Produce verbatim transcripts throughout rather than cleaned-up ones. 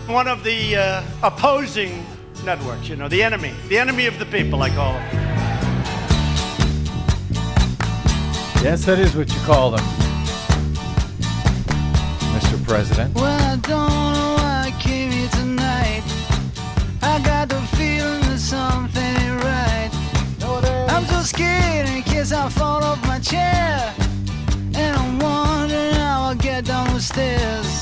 one of the uh, opposing networks, you know, the enemy, the enemy of the people, I call them. Yes, that is what you call them, Mister President. Well, I don't know why I came here tonight. I got the feeling that something ain't right. I'm so scared in case I fall off my chair. And I'm wondering how I'll get down the stairs.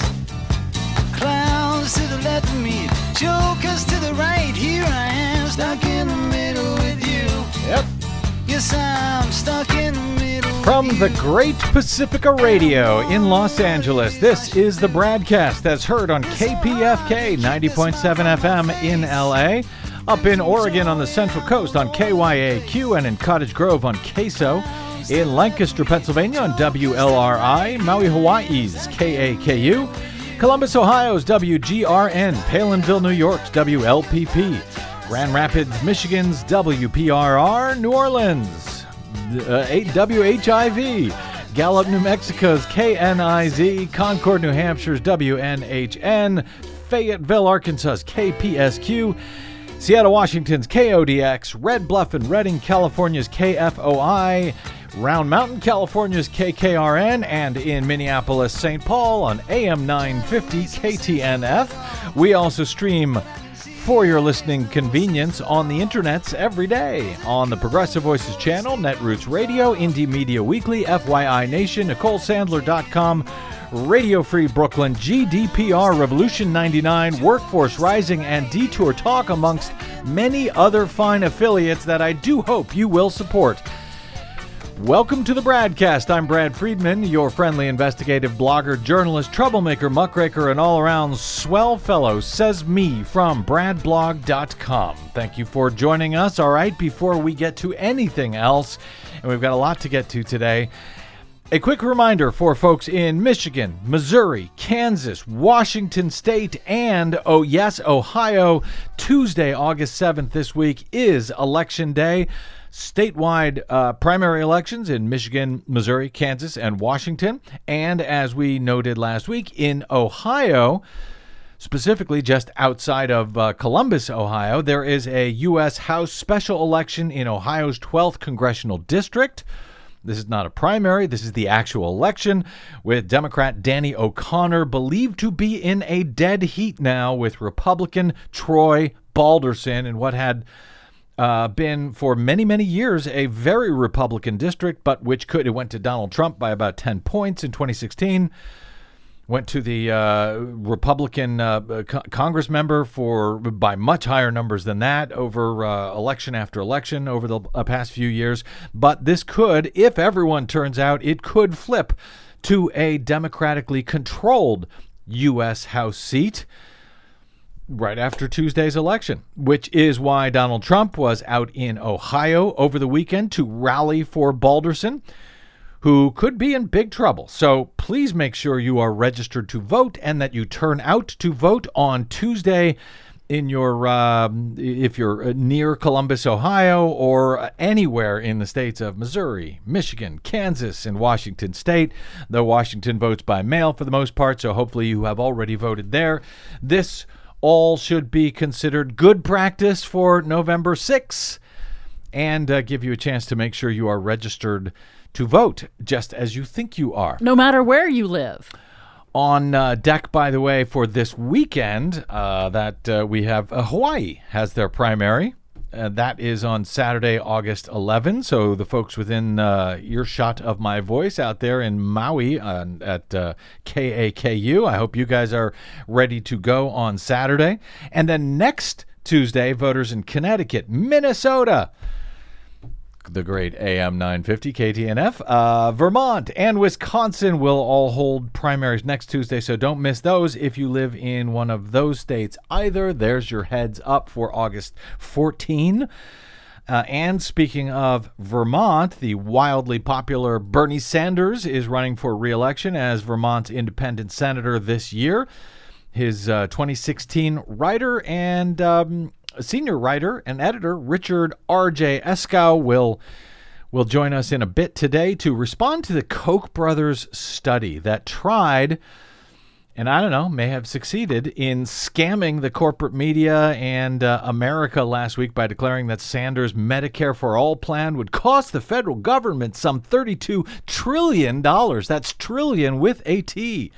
Clowns to the left of me, jokers to the right. Here I am, stuck in the middle with you. Yep. Yes, I'm stuck in the middle. From the Great Pacifica Radio in Los Angeles, this is the Bradcast that's heard on K P F K ninety point seven F M in L A, up in Oregon on the Central Coast on K Y A Q, and in Cottage Grove on Queso, in Lancaster, Pennsylvania on W L R I, Maui, Hawaii's K A K U, Columbus, Ohio's W G R N, Palinville, New York's W L P P, Grand Rapids, Michigan's W P R R, New Orleans, uh, W H I V, Gallup, New Mexico's K N I Z, Concord, New Hampshire's W N H N, Fayetteville, Arkansas's K P S Q, Seattle, Washington's K O D X, Red Bluff and Redding, California's K F O I, Round Mountain, California's K K R N, and in Minneapolis, Saint Paul on A M nine fifty K T N F. We also stream for your listening convenience on the internets every day on the Progressive Voices channel, Netroots Radio, Indie Media Weekly, F Y I Nation, Nicole Sandler dot com, Radio Free Brooklyn, G D P R, Revolution ninety-nine, Workforce Rising, and Detour Talk, amongst many other fine affiliates that I do hope you will support. Welcome to the Bradcast. I'm Brad Friedman, your friendly investigative blogger, journalist, troublemaker, muckraker, and all-around swell fellow, says me from brad blog dot com. Thank you for joining us. All right, before we get to anything else, and we've got a lot to get to today, a quick reminder for folks in Michigan, Missouri, Kansas, Washington State, and, oh yes, Ohio. Tuesday, August seventh this week is Election Day. Statewide uh, primary elections in Michigan, Missouri, Kansas, and Washington. And as we noted last week, in Ohio, specifically just outside of uh, Columbus, Ohio, there is a U S House special election in Ohio's twelfth Congressional District. This is not a primary. This is the actual election, with Democrat Danny O'Connor believed to be in a dead heat now with Republican Troy Balderson in what had Uh, been for many, many years a very Republican district, but which could, it went to Donald Trump by about ten points in twenty sixteen, went to the uh, Republican uh, co- Congress member for by much higher numbers than that over uh, election after election over the uh, past few years. But this could, if everyone turns out, it could flip to a democratically controlled U S House seat right after Tuesday's election, which is why Donald Trump was out in Ohio over the weekend to rally for Balderson, who could be in big trouble. So please make sure you are registered to vote and that you turn out to vote on Tuesday in your, uh, if you're near Columbus, Ohio, or anywhere in the states of Missouri, Michigan, Kansas, and Washington State. Though Washington votes by mail for the most part, so hopefully you have already voted there. This all should be considered good practice for November sixth and uh, give you a chance to make sure you are registered to vote, just as you think you are. No matter where you live. On uh, deck, by the way, for this weekend, uh, that uh, we have uh, Hawaii has their primary. Uh, that is on Saturday, August eleventh. So the folks within uh, earshot of my voice out there in Maui uh, at uh, K A K U, I hope you guys are ready to go on Saturday. And then next Tuesday, voters in Connecticut, Minnesota, the great A M nine fifty K T N F, uh, Vermont, and Wisconsin will all hold primaries next Tuesday, so don't miss those if you live in one of those states either. There's your heads up for August fourteenth. Uh, and speaking of Vermont, the wildly popular Bernie Sanders is running for re-election as Vermont's independent senator this year. His uh, twenty sixteen writer and um, senior writer and editor Richard R J Eskow will will join us in a bit today to respond to the Koch brothers study that tried and I don't know, may have succeeded in scamming the corporate media and uh, America last week by declaring that Sanders' Medicare for All plan would cost the federal government some thirty-two trillion dollars. That's trillion with a T.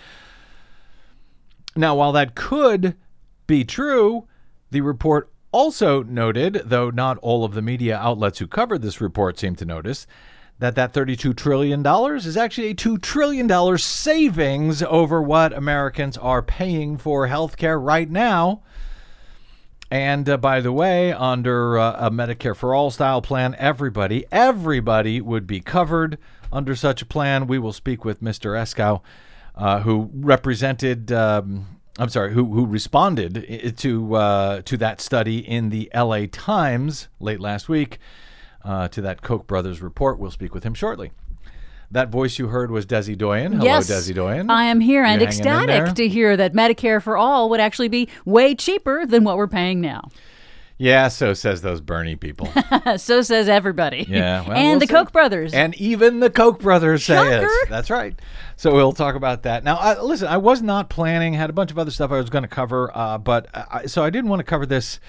Now, while that could be true, the report also noted, though not all of the media outlets who covered this report seemed to notice, that that thirty-two trillion dollars is actually a two trillion dollars savings over what Americans are paying for health care right now. And uh, by the way, under uh, a Medicare for All style plan, everybody, everybody would be covered under such a plan. We will speak with Mister Eskow, uh, who represented... Um, I'm sorry, who who responded to uh, to that study in the L A Times late last week, uh, to that Koch brothers report. We'll speak with him shortly. That voice you heard was Desi Doyen. Hello, yes, Desi Doyen. I am here and You're ecstatic to hear that Medicare for All would actually be way cheaper than what we're paying now. Yeah, so says those Bernie people. So says everybody. Yeah, well, and we'll the see. Koch brothers. And even the Koch brothers say Shocker. it. That's right. So we'll talk about that. Now, uh, listen, I was not planning, had a bunch of other stuff I was going to cover, uh, but I, so I didn't want to cover this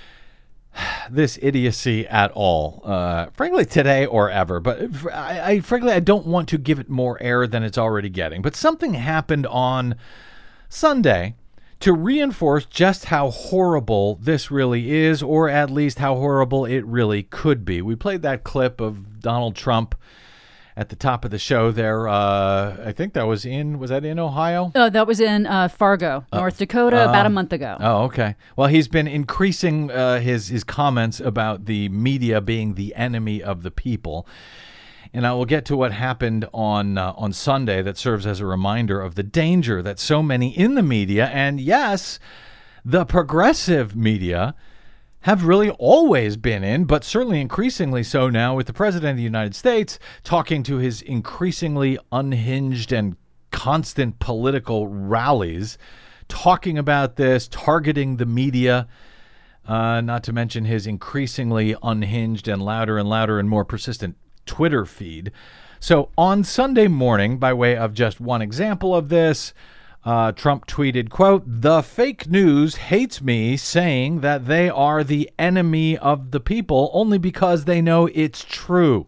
this idiocy at all, uh, frankly, today or ever. But I, I frankly, I don't want to give it more air than it's already getting. But something happened on Sunday to reinforce just how horrible this really is, or at least how horrible it really could be. We played that clip of Donald Trump at the top of the show there. Uh, I think that was in, was that in Ohio? Oh, that was in uh, Fargo, North Dakota, uh, about a month ago. Oh, okay. Well, he's been increasing uh, his, his comments about the media being the enemy of the people. And I will get to what happened on uh, on Sunday that serves as a reminder of the danger that so many in the media, and yes, the progressive media, have really always been in, but certainly increasingly so now with the President of the United States talking to his increasingly unhinged and constant political rallies, talking about this, targeting the media, uh, not to mention his increasingly unhinged and louder and louder and more persistent Twitter feed. So on Sunday morning, by way of just one example of this, uh, Trump tweeted, quote, "The fake news hates me, saying that they are the enemy of the people only because they know it's true."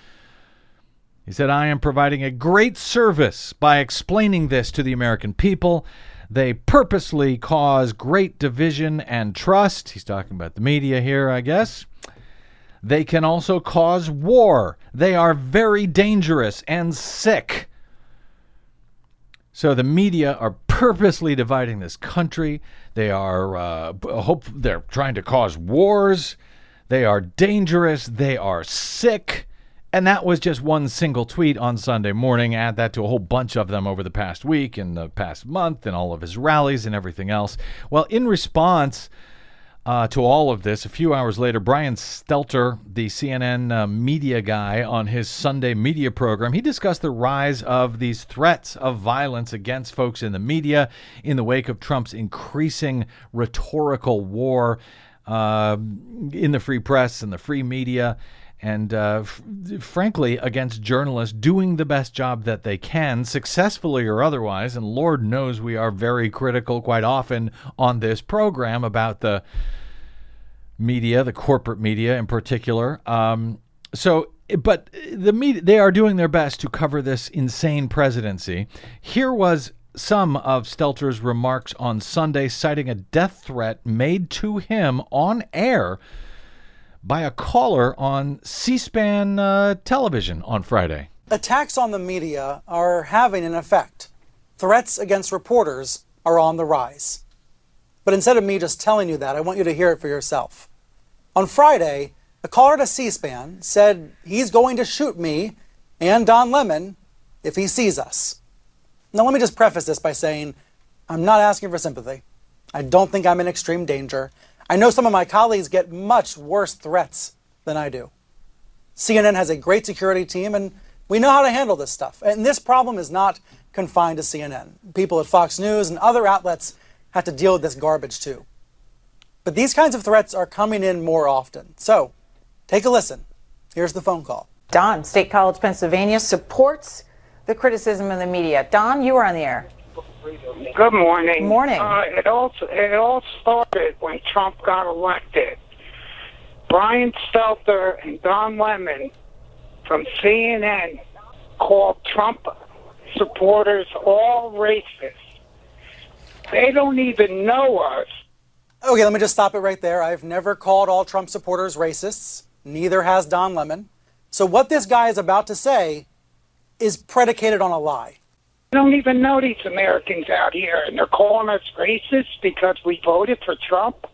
He said, "I am providing a great service by explaining this to the American people. They purposely cause great division and trust." He's talking about the media here, I guess. "They can also cause war. They are very dangerous and sick." So the media are purposely dividing this country. They are uh, hope they're trying to cause wars. They are dangerous. They are sick. And that was just one single tweet on Sunday morning. Add that to a whole bunch of them over the past week and the past month and all of his rallies and everything else. Well, in response Uh, to all of this, a few hours later, Brian Stelter, the C N N uh, media guy, on his Sunday media program, he discussed the rise of these threats of violence against folks in the media in the wake of Trump's increasing rhetorical war uh, in the free press and the free media, and uh, f- frankly, against journalists doing the best job that they can, successfully or otherwise. And Lord knows we are very critical quite often on this program about the media, the corporate media in particular. Um, so, but the media, they are doing their best to cover this insane presidency. Here was some of Stelter's remarks on Sunday, citing a death threat made to him on air by a caller on C-SPAN uh, television on Friday. Attacks on the media are having an effect. Threats against reporters are on the rise. But instead of me just telling you that, I want you to hear it for yourself. On Friday, a caller to C-SPAN said he's going to shoot me and Don Lemon if he sees us. Now, let me just preface this by saying I'm not asking for sympathy. I don't think I'm in extreme danger. I know some of my colleagues get much worse threats than I do. C N N has a great security team, and we know how to handle this stuff. And this problem is not confined to C N N. People at Fox News and other outlets have to deal with this garbage too. But these kinds of threats are coming in more often. So, take a listen. Here's the phone call. Don, State College, Pennsylvania, supports the criticism of the media. Don, you are on the air. Good morning. Morning. Uh, it all it all started when Trump got elected. Brian Stelter and Don Lemon from C N N called Trump supporters all racist. They don't even know us. Okay, let me just stop it right there. I've never called all Trump supporters racists. Neither has Don Lemon. So what this guy is about to say is predicated on a lie. They don't even know these Americans out here, and they're calling us racist because we voted for Trump?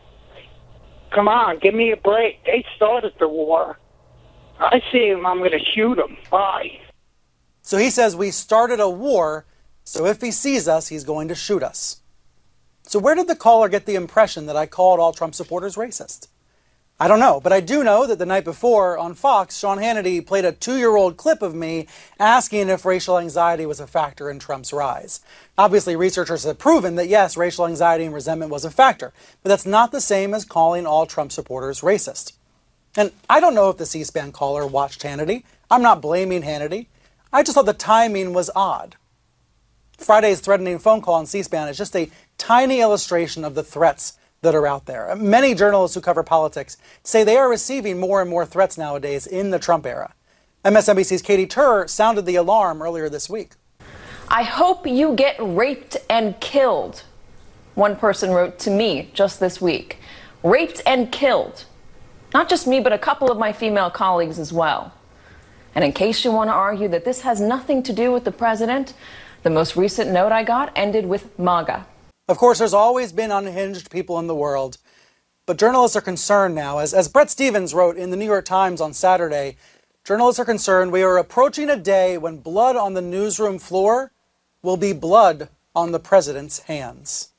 Come on, give me a break. They started the war. I see him, I'm going to shoot him. Bye. So he says we started a war, so if he sees us, he's going to shoot us. So where did the caller get the impression that I called all Trump supporters racist? I don't know, but I do know that the night before on Fox, Sean Hannity played a two-year-old clip of me asking if racial anxiety was a factor in Trump's rise. Obviously, researchers have proven that, yes, racial anxiety and resentment was a factor, but that's not the same as calling all Trump supporters racist. And I don't know if the C-SPAN caller watched Hannity. I'm not blaming Hannity. I just thought the timing was odd. Friday's threatening phone call on C-SPAN is just a tiny illustration of the threats that are out there. Many journalists who cover politics say they are receiving more and more threats nowadays in the Trump era. M S N B C's Katie Tur sounded the alarm earlier this week. I hope you get raped and killed, one person wrote to me just this week. Raped and killed. Not just me, but a couple of my female colleagues as well. And in case you want to argue that this has nothing to do with the president, the most recent note I got ended with MAGA. Of course, there's always been unhinged people in the world, but journalists are concerned now. As, as Bret Stephens wrote in the New York Times on Saturday, journalists are concerned we are approaching a day when blood on the newsroom floor will be blood on the president's hands.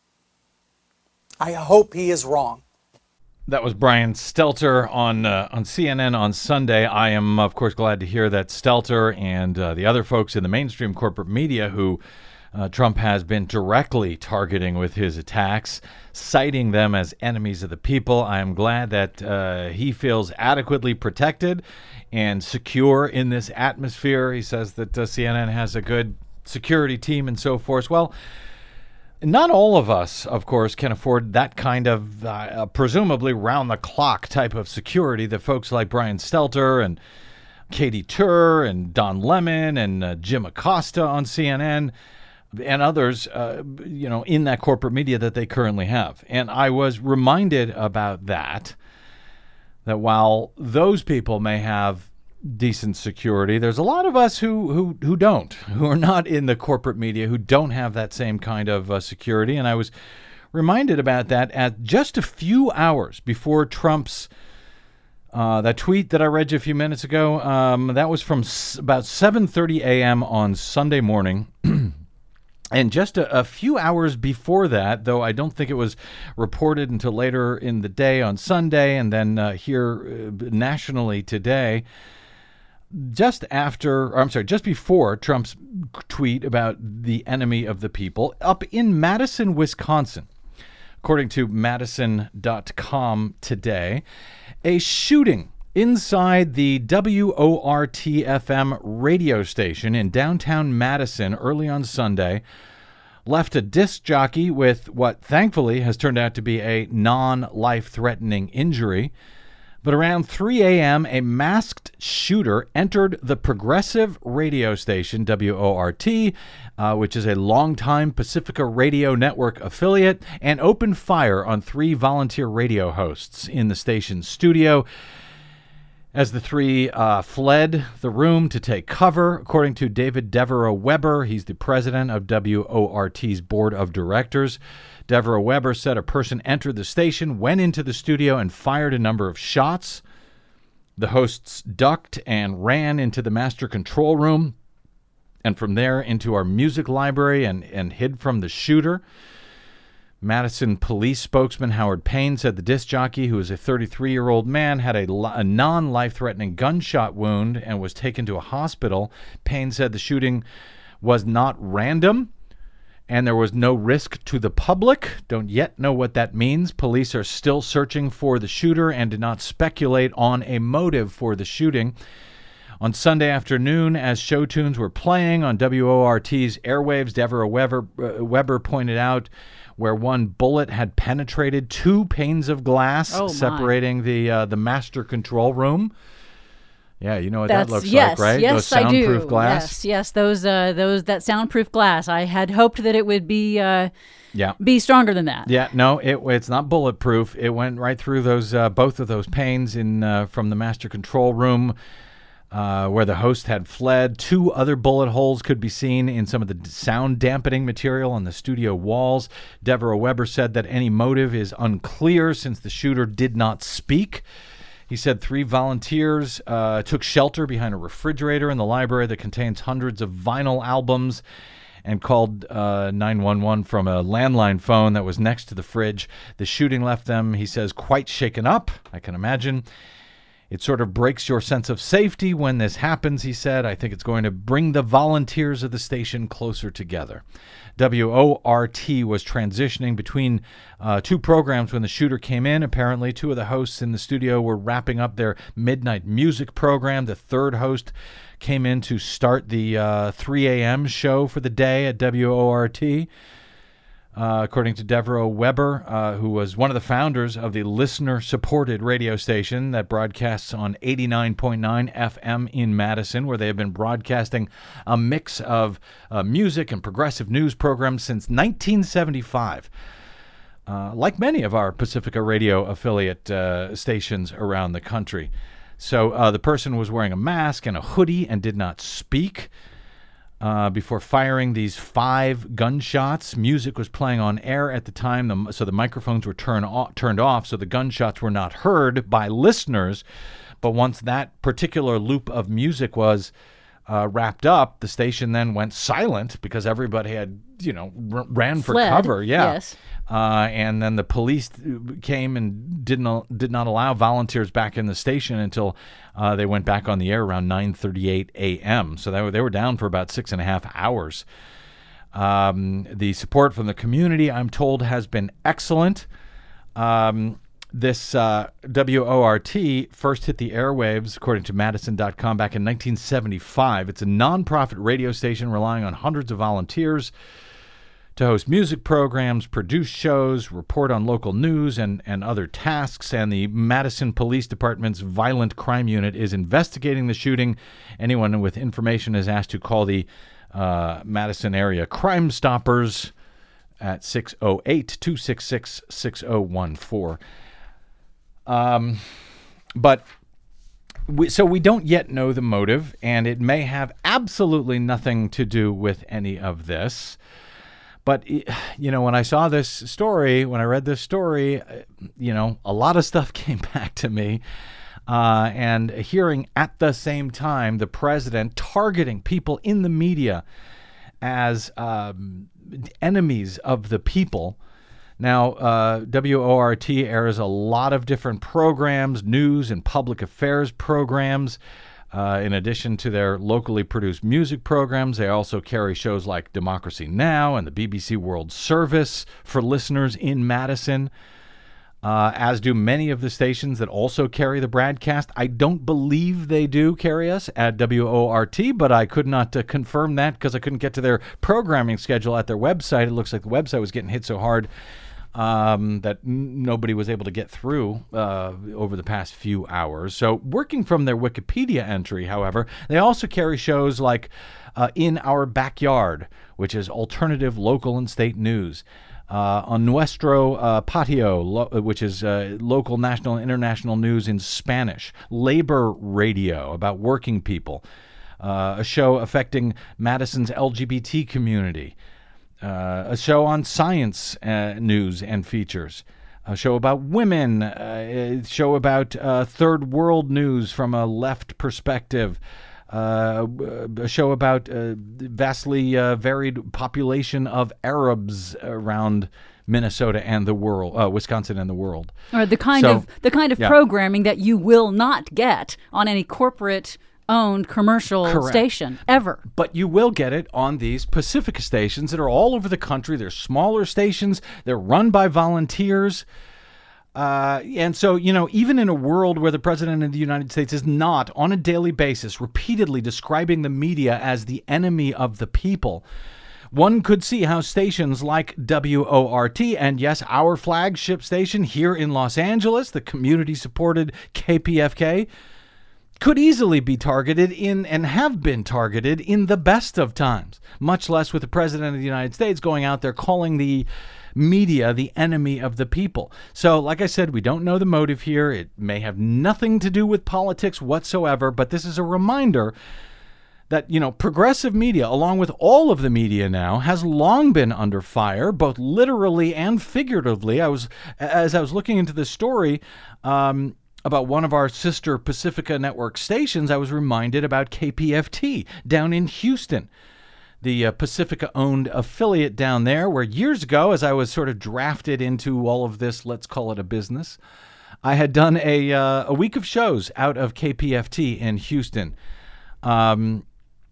I hope he is wrong. That was Brian Stelter on uh, on C N N on Sunday. I am, of course, glad to hear that Stelter and uh, the other folks in the mainstream corporate media who Uh, Trump has been directly targeting with his attacks, citing them as enemies of the people. I am glad that uh, he feels adequately protected and secure in this atmosphere. He says that uh, C N N has a good security team and so forth. Well, not all of us, of course, can afford that kind of uh, presumably round-the-clock type of security that folks like Brian Stelter and Katie Tur and Don Lemon and uh, Jim Acosta on C N N and others, uh, you know, in that corporate media that they currently have. And I was reminded about that, that while those people may have decent security, there's a lot of us who who who don't, who are not in the corporate media, who don't have that same kind of uh, security. And I was reminded about that at just a few hours before Trump's Uh, that tweet that I read you a few minutes ago, um, that was from s- about seven thirty a.m. on Sunday morning. And just a, a few hours before that, though I don't think it was reported until later in the day on Sunday and then uh, here uh, nationally today, just after, or I'm sorry, just before Trump's tweet about the enemy of the people, up in Madison, Wisconsin, according to Madison dot com today, a shooting inside the W O R T F M radio station in downtown Madison early on Sunday left a disc jockey with what thankfully has turned out to be a non-life-threatening injury. But around three a.m., a masked shooter entered the progressive radio station, W O R T, uh, which is a longtime Pacifica Radio Network affiliate, and opened fire on three volunteer radio hosts in the station's studio. As the three uh, fled the room to take cover, according to David Devereux Weber, he's the president of W O R T's board of directors. Devereux Weber said a person entered the station, went into the studio, and fired a number of shots. The hosts ducked and ran into the master control room, and from there into our music library and, and hid from the shooter. Madison police spokesman Howard Payne said the disc jockey, who is a thirty-three-year-old man, had a, a non-life-threatening gunshot wound and was taken to a hospital. Payne said the shooting was not random and there was no risk to the public. Don't yet know what that means. Police are still searching for the shooter and did not speculate on a motive for the shooting. On Sunday afternoon, as show tunes were playing on W O R T's airwaves, Deborah Weber, uh, Weber pointed out where one bullet had penetrated two panes of glass, Oh, my. separating the uh, the master control room. Yeah, you know what That's, that looks yes, like, right? Yes, Those I do. soundproof glass. Yes, yes, those uh, those that soundproof glass. I had hoped that it would be uh, Yeah. be stronger than that. Yeah, no, it, it's not bulletproof. It went right through those uh, both of those panes in uh, from the master control room uh, where the host had fled. Two other bullet holes could be seen in some of the sound dampening material on the studio walls. Deborah Weber said that any motive is unclear since the shooter did not speak. He said three volunteers uh, took shelter behind a refrigerator in the library that contains hundreds of vinyl albums and called uh, nine one one from a landline phone that was next to the fridge. The shooting left them, he says, quite shaken up, I can imagine. It sort of breaks your sense of safety when this happens, he said. I think it's going to bring the volunteers of the station closer together. W O R T was transitioning between uh, two programs when the shooter came in. Apparently, two of the hosts in the studio were wrapping up their midnight music program. The third host came in to start the uh, three a.m. show for the day at W O R T. Uh, according to Deborah Weber, uh, who was one of the founders of the listener-supported radio station that broadcasts on eighty-nine point nine F M in Madison, where they have been broadcasting a mix of uh, music and progressive news programs since nineteen seventy-five. Uh, like many of our Pacifica Radio affiliate uh, stations around the country. So uh, the person was wearing a mask and a hoodie and did not speak. Uh, before firing these five gunshots. Music was playing on air at the time, the, so the microphones were turn off, turned off, so the gunshots were not heard by listeners. But once that particular loop of music was uh, wrapped up, the station then went silent because everybody had, you know, r- ran for Fled, cover. Yeah. yes. Uh, and then the police came and didn't did not allow volunteers back in the station until uh, they went back on the air around nine thirty-eight a.m. So they were, they were down for about six and a half hours. Um, the support from the community, I'm told, has been excellent. Um, this uh, W O R T first hit the airwaves, according to Madison dot com, back in nineteen seventy-five. It's a nonprofit radio station relying on hundreds of volunteers to host music programs, produce shows, report on local news, and, and other tasks. And the Madison Police Department's Violent Crime Unit is investigating the shooting. Anyone with information is asked to call the uh, Madison Area Crime Stoppers at six oh eight, two six six, six oh one four. Um, but... We, so we don't yet know the motive, and it may have absolutely nothing to do with any of this. But, you know, when I saw this story, when I read this story, you know, a lot of stuff came back to me. Uh, and hearing at the same time the president targeting people in the media as um, enemies of the people. Now, uh, W O R T airs a lot of different programs, news and public affairs programs. Uh, in addition to their locally produced music programs, they also carry shows like Democracy Now! And the B B C World Service for listeners in Madison, uh, as do many of the stations that also carry the broadcast. I don't believe they do carry us at W O R T, but I could not uh, confirm that because I couldn't get to their programming schedule at their website. It looks like the website was getting hit so hard Um, that n- nobody was able to get through uh, over the past few hours. So working from their Wikipedia entry, however, they also carry shows like uh, In Our Backyard, which is alternative local and state news. Uh, on Nuestro uh, Patio, lo- which is uh, local, national, and international news in Spanish. Labor Radio, about working people. Uh, a show affecting Madison's L G B T community. Uh, a show on science uh, news and features, a show about women, uh, a show about uh, third world news from a left perspective, uh, a show about uh, vastly uh, varied population of Arabs around Minnesota and the world, uh, Wisconsin and the world. Or the kind So, of the kind of yeah. programming that you will not get on any corporate owned commercial Correct. station ever. But you will get it on these Pacifica stations that are all over the country. They're smaller stations. They're run by volunteers. Uh, and so, you know, even in a world where the president of the United States is not on a daily basis repeatedly describing the media as the enemy of the people, one could see how stations like W O R T and, yes, our flagship station here in Los Angeles, the community-supported K P F K, could easily be targeted in and have been targeted in the best of times, much less with the president of the United States going out there calling the media the enemy of the people. So, like I said, we don't know the motive here. It may have nothing to do with politics whatsoever, but this is a reminder that, you know, progressive media, along with all of the media now, has long been under fire, both literally and figuratively. I was, as I was looking into this story um, about one of our sister Pacifica Network stations, I was reminded about K P F T down in Houston, the uh, Pacifica-owned affiliate down there, where years ago, as I was sort of drafted into all of this, let's call it a business, I had done a uh, a week of shows out of K P F T in Houston. Um,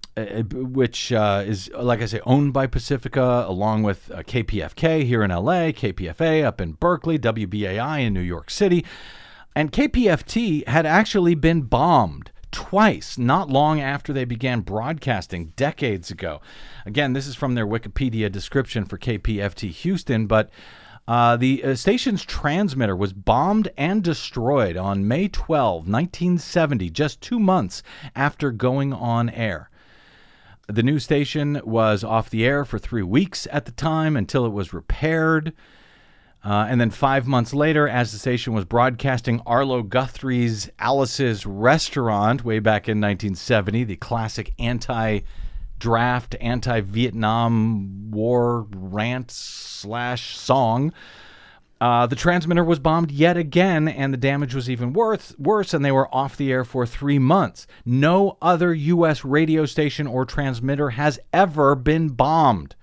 which uh, is, like I say, owned by Pacifica, along with uh, K P F K here in L A, K P F A up in Berkeley, W B A I in New York City. And K P F T had actually been bombed twice, not long after they began broadcasting decades ago. Again, this is from their Wikipedia description for K P F T Houston, but uh, the uh, station's transmitter was bombed and destroyed on May twelfth, nineteen seventy, just two months after going on air. The new station was off the air for three weeks at the time until it was repaired. Uh, and then five months later, as the station was broadcasting Arlo Guthrie's Alice's Restaurant way back in nineteen seventy, the classic anti-draft, anti-Vietnam War rant slash song, Uh, the transmitter was bombed yet again, and the damage was even worse, worse, and they were off the air for three months. No other U S radio station or transmitter has ever been bombed.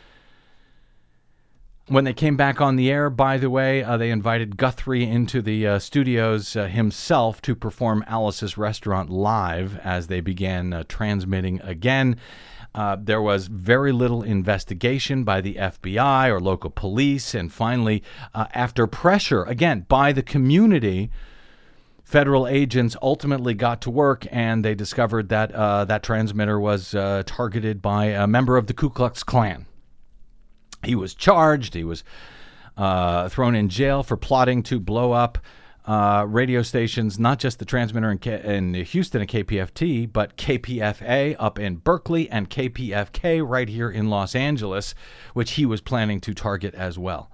When they came back on the air, by the way, uh, they invited Guthrie into the uh, studios uh, himself to perform Alice's Restaurant live as they began uh, transmitting again. Uh, there was very little investigation by the F B I or local police. And finally, uh, after pressure, again, by the community, federal agents ultimately got to work, and they discovered that uh, that transmitter was uh, targeted by a member of the Ku Klux Klan. He was charged. He was uh, thrown in jail for plotting to blow up Uh, radio stations, not just the transmitter in, K- in Houston at K P F T, but K P F A up in Berkeley and K P F K right here in Los Angeles, which he was planning to target as well.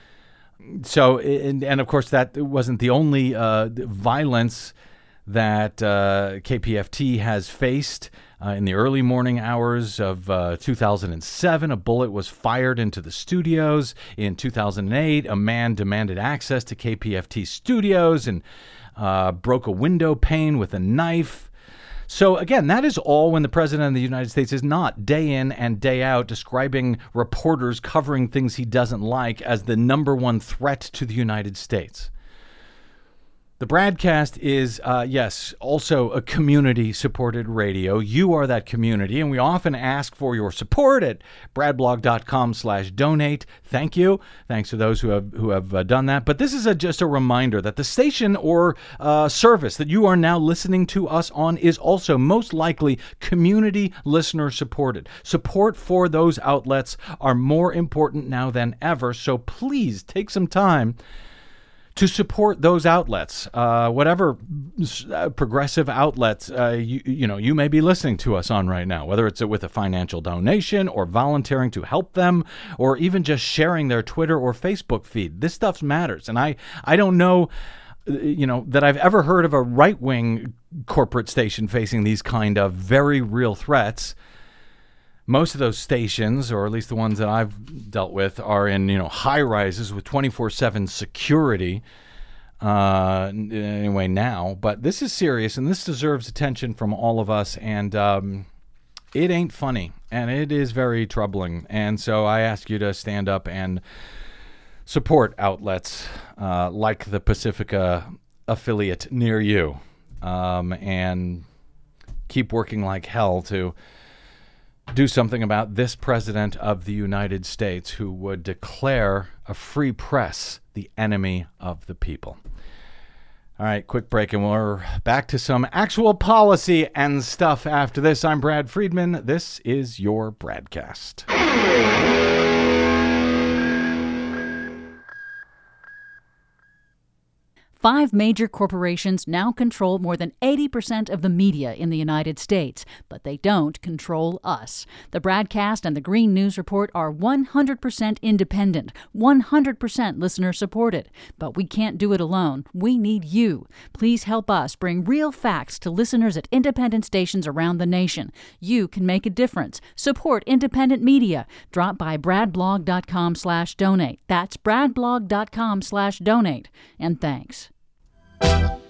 So, and, and of course, that wasn't the only uh, violence that uh, K P F T has faced. Uh, in the early morning hours of uh, two thousand seven, a bullet was fired into the studios. In two thousand eight, a man demanded access to K P F T studios and uh, broke a window pane with a knife. So again, that is all when the president of the United States is not day in and day out describing reporters covering things he doesn't like as the number one threat to the United States. The Bradcast is, uh, yes, also a community-supported radio. You are that community, and we often ask for your support at bradblog.com slash donate. Thank you. Thanks to those who have who have uh, done that. But this is a, just a reminder that the station or uh, service that you are now listening to us on is also most likely community listener-supported. Support for those outlets are more important now than ever, so please take some time to support those outlets, uh, whatever uh, progressive outlets uh, you, you know you may be listening to us on right now, whether it's with a financial donation or volunteering to help them, or even just sharing their Twitter or Facebook feed. This stuff matters, and I I don't know, you know, that I've ever heard of a right-wing corporate station facing these kind of very real threats. Most of those stations, or at least the ones that I've dealt with, are in, you know, high rises with twenty-four seven security. Uh, anyway, now, but this is serious, and this deserves attention from all of us. And um, it ain't funny, and it is very troubling. And so I ask you to stand up and support outlets uh, like the Pacifica affiliate near you, um, and keep working like hell to do something about this president of the United States who would declare a free press the enemy of the people. All right, quick break, and we're back to some actual policy and stuff after this. I'm Brad Friedman. This is your Bradcast. Five major corporations now control more than eighty percent of the media in the United States, but they don't control us. The Bradcast and the Green News Report are one hundred percent independent, one hundred percent listener-supported. But we can't do it alone. We need you. Please help us bring real facts to listeners at independent stations around the nation. You can make a difference. Support independent media. Drop by bradblog.com slash donate. That's bradblog.com slash donate. And thanks. Do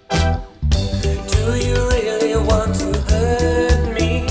you really want to hurt me?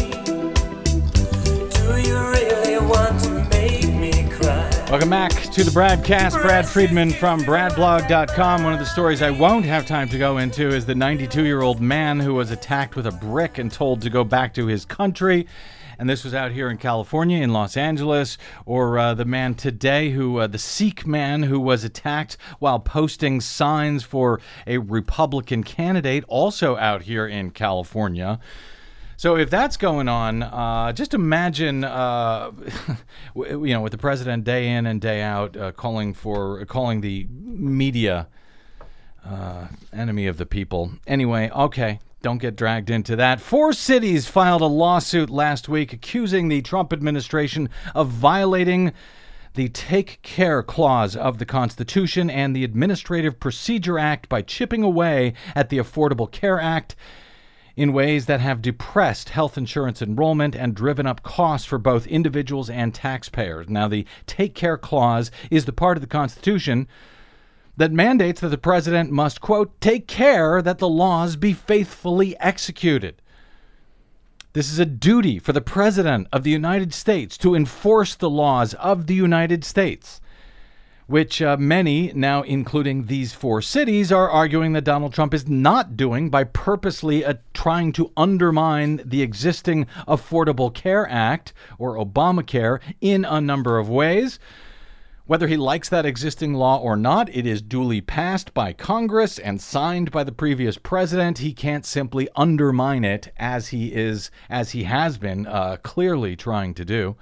Do you really want to make me cry? Welcome back to the Bradcast. Brad Friedman from bradblog dot com. One of the stories I won't have time to go into is the ninety-two-year-old man who was attacked with a brick and told to go back to his country. And this was out here in California, in Los Angeles, or uh, the man today who, uh, the Sikh man who was attacked while posting signs for a Republican candidate, also out here in California. So if that's going on, uh, just imagine, uh, you know, with the president day in and day out uh, calling for calling the media uh, enemy of the people. Anyway, okay. Don't get dragged into that. Four cities filed a lawsuit last week accusing the Trump administration of violating the Take Care Clause of the Constitution and the Administrative Procedure Act by chipping away at the Affordable Care Act in ways that have depressed health insurance enrollment and driven up costs for both individuals and taxpayers. Now, the Take Care Clause is the part of the Constitution that mandates that the president must, quote, take care that the laws be faithfully executed. This is a duty for the president of the United States to enforce the laws of the United States, which uh, many, now including these four cities, are arguing that Donald Trump is not doing by purposely uh, trying to undermine the existing Affordable Care Act, or Obamacare, in a number of ways. Whether he likes that existing law or not, it is duly passed by Congress and signed by the previous president. He can't simply undermine it as he is, as he has been uh, clearly trying to do,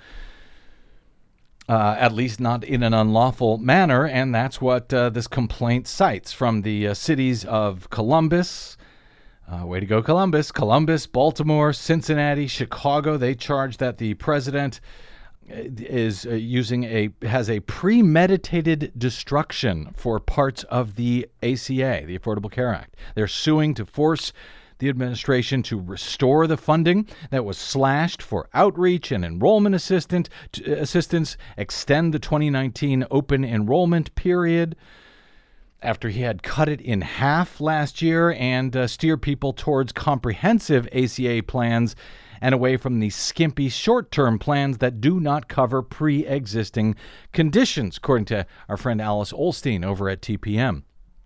uh, at least not in an unlawful manner. And that's what uh, this complaint cites from the uh, cities of Columbus. Uh, way to go, Columbus. Columbus, Baltimore, Cincinnati, Chicago. They charge that the president is uh, using a has a premeditated destruction for parts of the A C A, the Affordable Care Act. They're suing to force the administration to restore the funding that was slashed for outreach and enrollment assistant, uh, assistance, extend the twenty nineteen open enrollment period after he had cut it in half last year, and uh, steer people towards comprehensive A C A plans and away from the skimpy short-term plans that do not cover pre-existing conditions, according to our friend Alice Olstein over at T P M.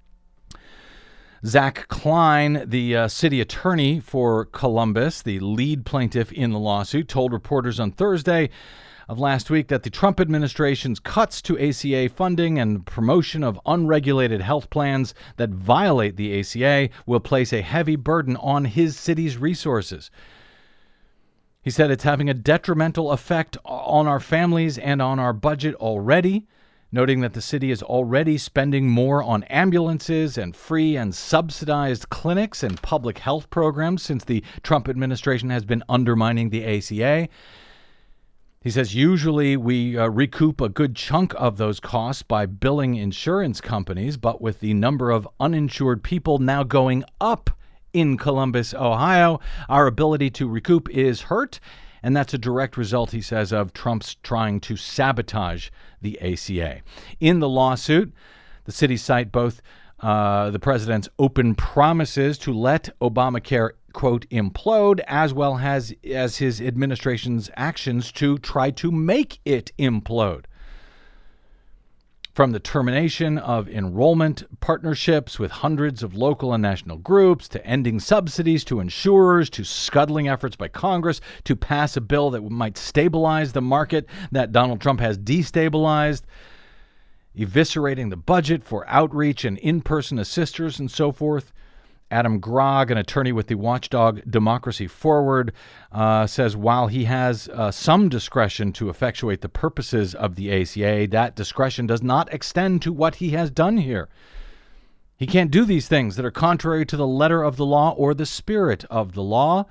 Zach Klein, the uh, city attorney for Columbus, the lead plaintiff in the lawsuit, told reporters on Thursday of last week that the Trump administration's cuts to A C A funding and promotion of unregulated health plans that violate the A C A will place a heavy burden on his city's resources. He said it's having a detrimental effect on our families and on our budget already, noting that the city is already spending more on ambulances and free and subsidized clinics and public health programs since the Trump administration has been undermining the A C A. He says usually we uh, recoup a good chunk of those costs by billing insurance companies, but with the number of uninsured people now going up in Columbus, Ohio, our ability to recoup is hurt, and that's a direct result, he says, of Trump's trying to sabotage the A C A. In the lawsuit, the city cite both uh, the president's open promises to let Obamacare, quote, implode, as well as, as his administration's actions to try to make it implode. From the termination of enrollment partnerships with hundreds of local and national groups, to ending subsidies to insurers, to scuttling efforts by Congress to pass a bill that might stabilize the market that Donald Trump has destabilized, eviscerating the budget for outreach and in-person assisters and so forth. Adam Grog, an attorney with the watchdog Democracy Forward, uh, says while he has uh, some discretion to effectuate the purposes of the A C A, that discretion does not extend to what he has done here. He can't do these things that are contrary to the letter of the law or the spirit of the law.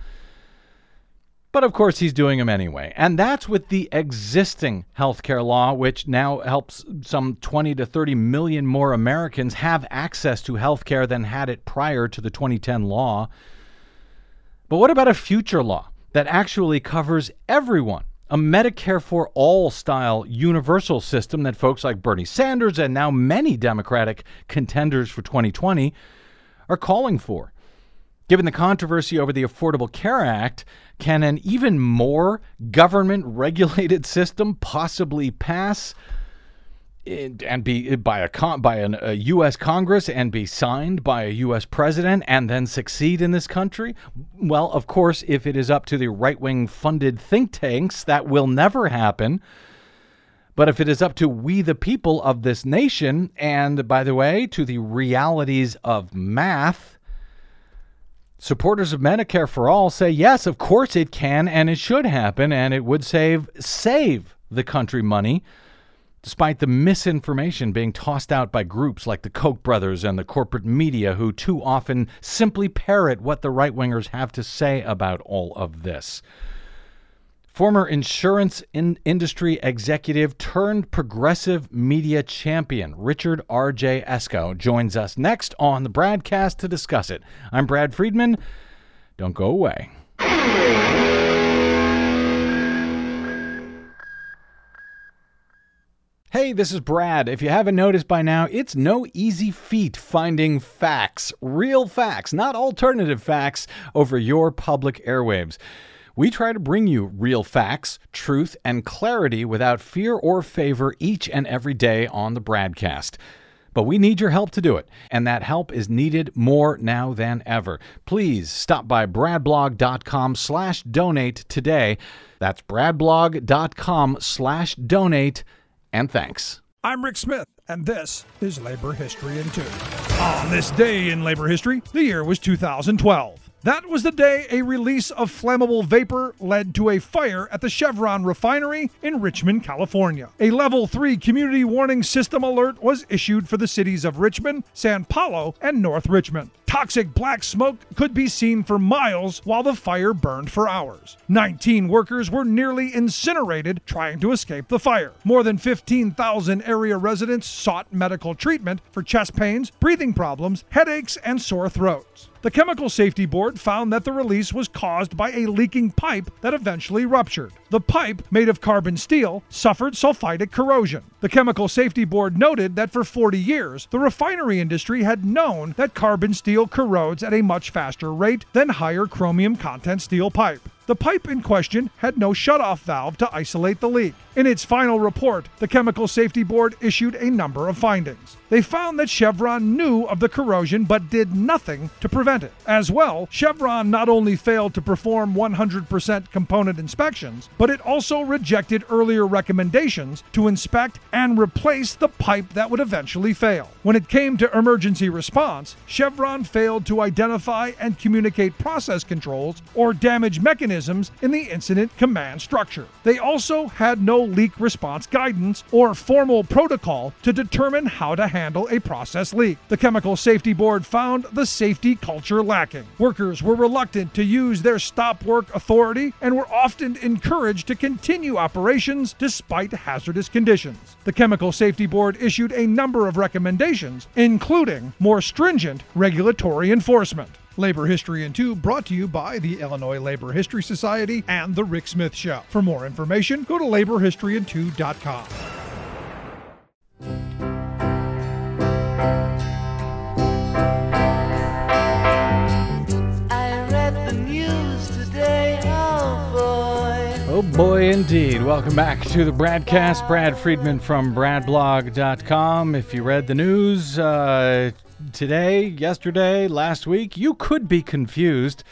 But of course, he's doing them anyway. And that's with the existing healthcare law, which now helps some twenty to thirty million more Americans have access to healthcare than had it prior to the twenty ten law. But what about a future law that actually covers everyone? A Medicare for all style universal system that folks like Bernie Sanders and now many Democratic contenders for twenty twenty are calling for. Given the controversy over the Affordable Care Act, can an even more government-regulated system possibly pass and be by a by an, a U S Congress and be signed by a U S president and then succeed in this country? Well, of course, if it is up to the right-wing funded think tanks, that will never happen. But if it is up to we the people of this nation, and by the way, to the realities of math, supporters of Medicare for All say, yes, of course it can and it should happen, and it would save save the country money, despite the misinformation being tossed out by groups like the Koch brothers and the corporate media, who too often simply parrot what the right-wingers have to say about all of this. Former insurance in- industry executive turned progressive media champion Richard R J Eskow joins us next on the Bradcast to discuss it. I'm Brad Friedman. Don't go away. Hey, this is Brad. If you haven't noticed by now, it's no easy feat finding facts, real facts, not alternative facts, over your public airwaves. We try to bring you real facts, truth, and clarity without fear or favor each and every day on the Bradcast. But we need your help to do it, and that help is needed more now than ever. Please stop by bradblog.com slash donate today. That's bradblog.com slash donate, and thanks. I'm Rick Smith, and this is Labor History in Two. On this day in labor history, the year was two thousand twelve. That was the day a release of flammable vapor led to a fire at the Chevron refinery in Richmond, California. A level three community warning system alert was issued for the cities of Richmond, San Paulo, and North Richmond. Toxic black smoke could be seen for miles while the fire burned for hours. nineteen workers were nearly incinerated trying to escape the fire. More than fifteen thousand area residents sought medical treatment for chest pains, breathing problems, headaches, and sore throats. The Chemical Safety Board found that the release was caused by a leaking pipe that eventually ruptured. The pipe, made of carbon steel, suffered sulfidic corrosion. The Chemical Safety Board noted that for forty years, the refinery industry had known that carbon steel corrodes at a much faster rate than higher chromium content steel pipe. The pipe in question had no shutoff valve to isolate the leak. In its final report, the Chemical Safety Board issued a number of findings. They found that Chevron knew of the corrosion but did nothing to prevent it. As well, Chevron not only failed to perform one hundred percent component inspections, but it also rejected earlier recommendations to inspect and replace the pipe that would eventually fail. When it came to emergency response, Chevron failed to identify and communicate process controls or damage mechanisms in the incident command structure. They also had no leak response guidance or formal protocol to determine how to handle a process leak. The Chemical Safety Board found the safety culture lacking. Workers were reluctant to use their stop work authority and were often encouraged to continue operations despite hazardous conditions. The Chemical Safety Board issued a number of recommendations, including more stringent regulatory enforcement. Labor History in Two brought to you by the Illinois Labor History Society and The Rick Smith Show. For more information, go to labor history in two dot com. boy, indeed. Welcome back to the Bradcast. Brad Friedman from brad blog dot com. If you read the news uh, today, yesterday, last week, you could be confused.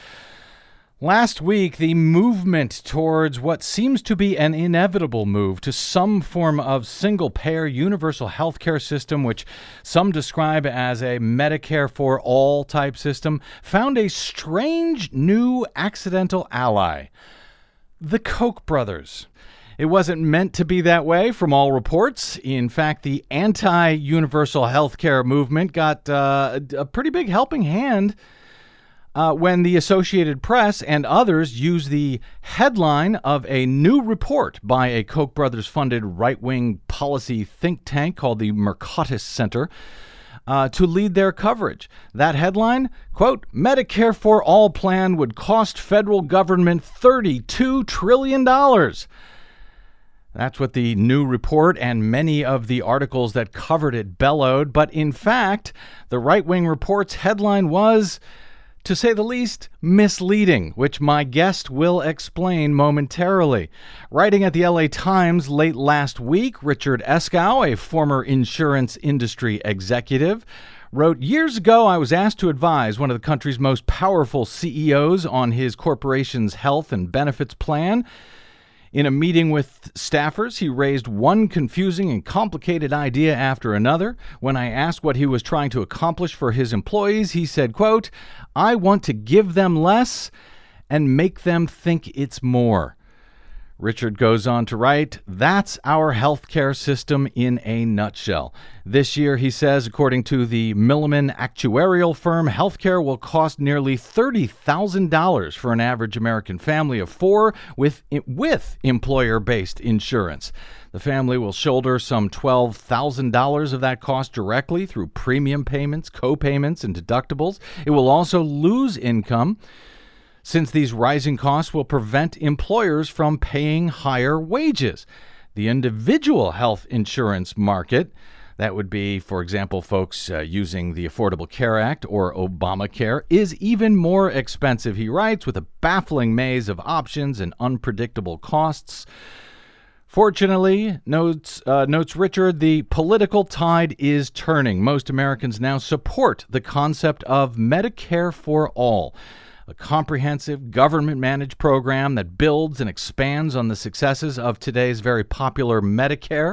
Last week, the movement towards what seems to be an inevitable move to some form of single-payer universal health care system, which some describe as a Medicare for all type system, found a strange new accidental ally. The Koch brothers. It wasn't meant to be that way from all reports. In fact, the anti-universal health care movement got uh, a pretty big helping hand Uh, when the Associated Press and others used the headline of a new report by a Koch brothers-funded right-wing policy think tank called the Mercatus Center uh, to lead their coverage. That headline, quote, Medicare for All plan would cost federal government thirty-two trillion dollars. That's what the new report and many of the articles that covered it bellowed. But in fact, the right-wing report's headline was, to say the least, misleading, which my guest will explain momentarily. Writing at the L A Times late last week, Richard Eskow, a former insurance industry executive, wrote, years ago, I was asked to advise one of the country's most powerful C E Os on his corporation's health and benefits plan. In a meeting with staffers, he raised one confusing and complicated idea after another. When I asked what he was trying to accomplish for his employees, he said, quote, I want to give them less and make them think it's more. Richard goes on to write, that's our healthcare system in a nutshell. This year, he says, according to the Milliman actuarial firm, healthcare will cost nearly thirty thousand dollars for an average American family of four with, with employer-based insurance. The family will shoulder some twelve thousand dollars of that cost directly through premium payments, co-payments, and deductibles. It will also lose income, since these rising costs will prevent employers from paying higher wages. The individual health insurance market, that would be, for example, folks uh, using the Affordable Care Act or Obamacare, is even more expensive, he writes, with a baffling maze of options and unpredictable costs. Fortunately, notes, uh, notes Richard, the political tide is turning. Most Americans now support the concept of Medicare for All, a comprehensive government-managed program that builds and expands on the successes of today's very popular Medicare.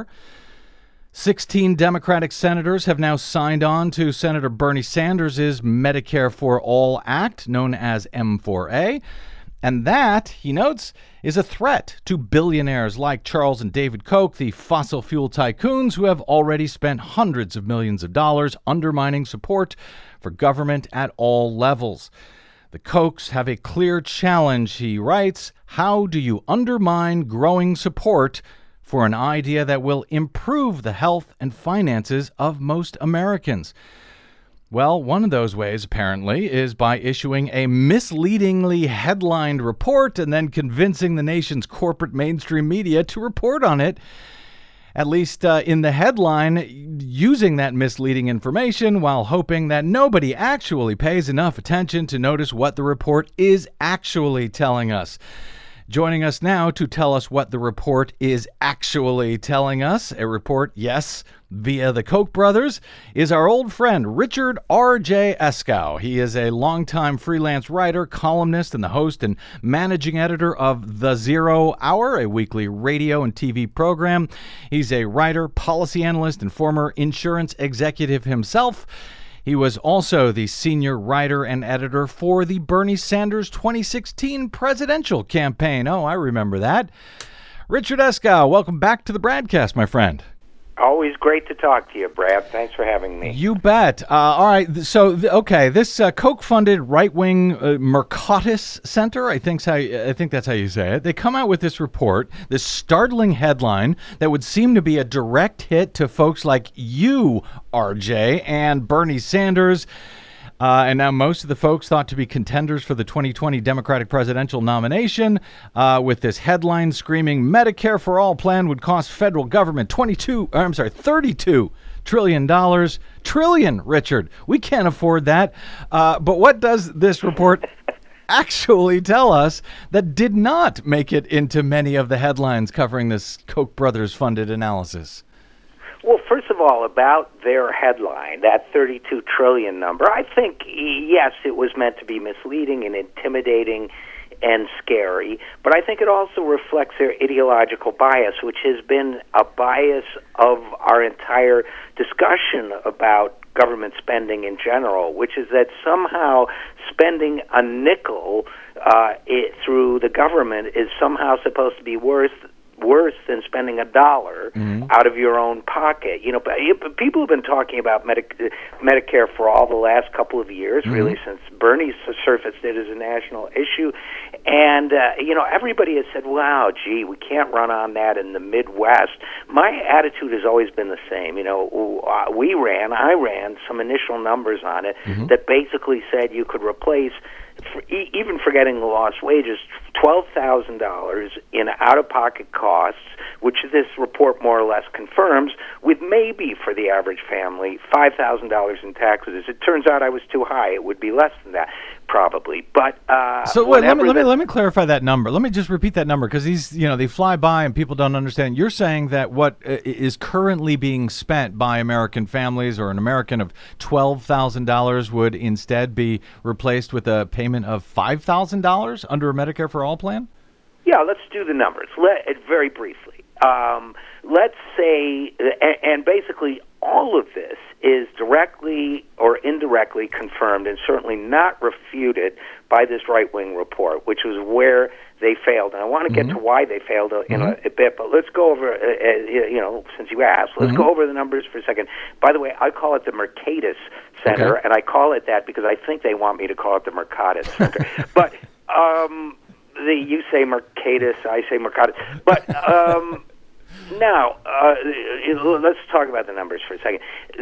Sixteen Democratic senators have now signed on to Senator Bernie Sanders' Medicare for All Act, known as M four A. And that, he notes, is a threat to billionaires like Charles and David Koch, the fossil fuel tycoons who have already spent hundreds of millions of dollars undermining support for government at all levels. The Kochs have a clear challenge, he writes. How do you undermine growing support for an idea that will improve the health and finances of most Americans? Well, one of those ways, apparently, is by issuing a misleadingly headlined report and then convincing the nation's corporate mainstream media to report on it, at least uh, in the headline, using that misleading information while hoping that nobody actually pays enough attention to notice what the report is actually telling us. Joining us now to tell us what the report is actually telling us, a report, yes, via the Koch brothers, is our old friend Richard R J Eskow. He is a longtime freelance writer, columnist, and the host and managing editor of The Zero Hour, a weekly radio and T V program. He's a writer, policy analyst, and former insurance executive himself. He was also the senior writer and editor for the Bernie Sanders twenty sixteen presidential campaign. Oh, I remember that. Richard Eskow, welcome back to the Bradcast, my friend. Always great to talk to you, Brad. Thanks for having me. You bet. Uh, all right. So, okay, this uh, Koch-funded right-wing uh, Mercatus Center, I think's how I think that's how you say it. They come out with this report, this startling headline that would seem to be a direct hit to folks like you, R J, and Bernie Sanders. Uh, and now most of the folks thought to be contenders for the twenty twenty Democratic presidential nomination, uh, with this headline screaming, Medicare for All plan would cost federal government twenty-two, I'm sorry, thirty-two trillion dollars. Trillion, Richard. We can't afford that. Uh, but what does this report actually tell us that did not make it into many of the headlines covering this Koch brothers funded analysis? Well, first of all, about their headline, that thirty-two trillion number, I think, yes, it was meant to be misleading and intimidating and scary, but I think it also reflects their ideological bias, which has been a bias of our entire discussion about government spending in general, which is that somehow spending a nickel uh, it, through the government is somehow supposed to be worse worse than spending a dollar mm-hmm. out of your own pocket. You know, but people have been talking about Medi- Medicare for all the last couple of years, mm-hmm. really since Bernie surfaced it as a national issue. And, uh, you know, everybody has said, wow, gee, we can't run on that in the Midwest. My attitude has always been the same. You know, uh, we ran, I ran some initial numbers on it mm-hmm. that basically said you could replace, for e- even forgetting the lost wages, twelve thousand dollars in out-of-pocket costs, which this report more or less confirms, with maybe, for the average family, five thousand dollars in taxes. It turns out I was too high. It would be less than that, probably. But uh, so wait, let me let me let me clarify that number. Let me just repeat that number, because these, you know, they fly by and people don't understand. You're saying that what uh, is currently being spent by American families, or an American of twelve thousand dollars, would instead be replaced with a payment of five thousand dollars under a Medicare for All plan? Yeah, let's do the numbers. Let, very briefly. Um, let's say, and, and basically all of this is directly or indirectly confirmed, and certainly not refuted by this right-wing report, which was where they failed. And I want to get mm-hmm. to why they failed in mm-hmm. a, a bit, but let's go over, uh, uh, you know, since you asked, let's mm-hmm. go over the numbers for a second. By the way, I call it the Mercatus Center, okay. and I call it that because I think they want me to call it the Mercatus Center. but um, the, you say Mercatus, I say Mercatus. But um, now, uh, let's talk about the numbers for a second.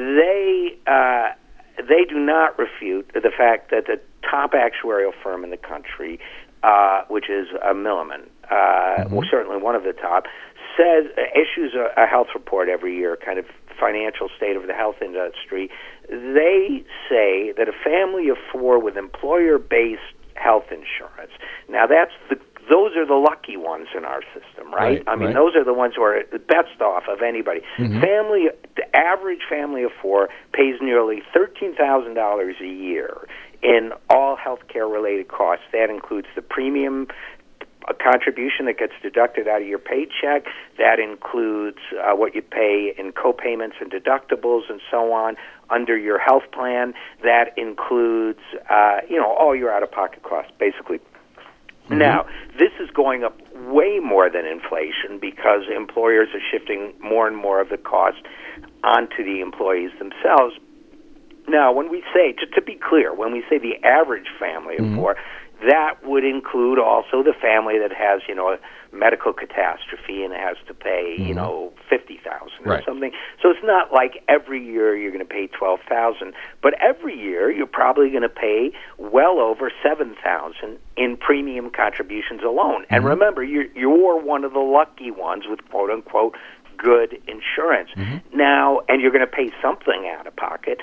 They uh, they do not refute the fact that the top actuarial firm in the country, uh, which is uh, Milliman, uh, mm-hmm. well, certainly one of the top, says uh, issues a, a health report every year, kind of financial state of the health industry. They say that a family of four with employer-based health insurance, now that's the those are the lucky ones in our system, right? right I mean, right. those are the ones who are the best off of anybody. Mm-hmm. Family, the average family of four pays nearly thirteen thousand dollars a year in all health care-related costs. That includes the premium a contribution that gets deducted out of your paycheck. That includes uh, what you pay in co-payments and deductibles and so on under your health plan. That includes, uh, you know, all your out-of-pocket costs, basically. Mm-hmm. Now, this is going up way more than inflation because employers are shifting more and more of the cost onto the employees themselves. Now, when we say, to, to be clear, when we say the average family of mm-hmm. four, that would include also the family that has, you know, a medical catastrophe and has to pay, mm-hmm. you know, fifty thousand dollars right. or something. So it's not like every year you're going to pay twelve thousand dollars, but every year you're probably going to pay well over seven thousand dollars in premium contributions alone. Mm-hmm. And remember, you're, you're one of the lucky ones with quote-unquote good insurance. Mm-hmm. Now, and you're going to pay something out of pocket.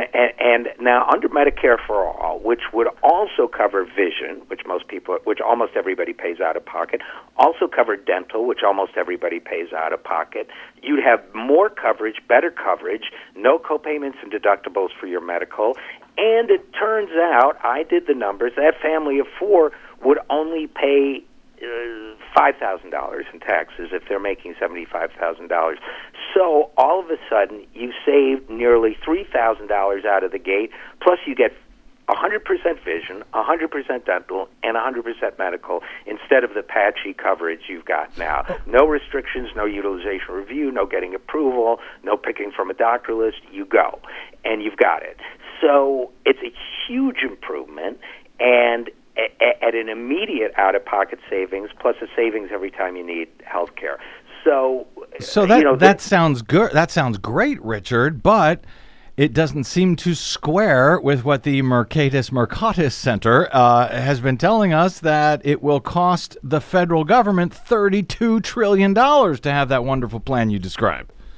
And now, under Medicare for All, which would also cover vision, which most people, which almost everybody pays out of pocket, also cover dental, which almost everybody pays out of pocket, you'd have more coverage, better coverage, no co-payments and deductibles for your medical. And it turns out, I did the numbers, that family of four would only pay Uh, five thousand dollars in taxes if they're making seventy-five thousand dollars. So all of a sudden, you save nearly three thousand dollars out of the gate, plus you get one hundred percent vision, one hundred percent dental, and one hundred percent medical instead of the patchy coverage you've got now. No restrictions, no utilization review, no getting approval, no picking from a doctor list. You go, and you've got it. So it's a huge improvement, and at an immediate out-of-pocket savings, plus a savings every time you need health care. So, so that you know, that sounds good. That sounds great, Richard. But it doesn't seem to square with what the Mercatus Mercatus Center uh, has been telling us, that it will cost the federal government thirty-two trillion dollars to have that wonderful plan you described.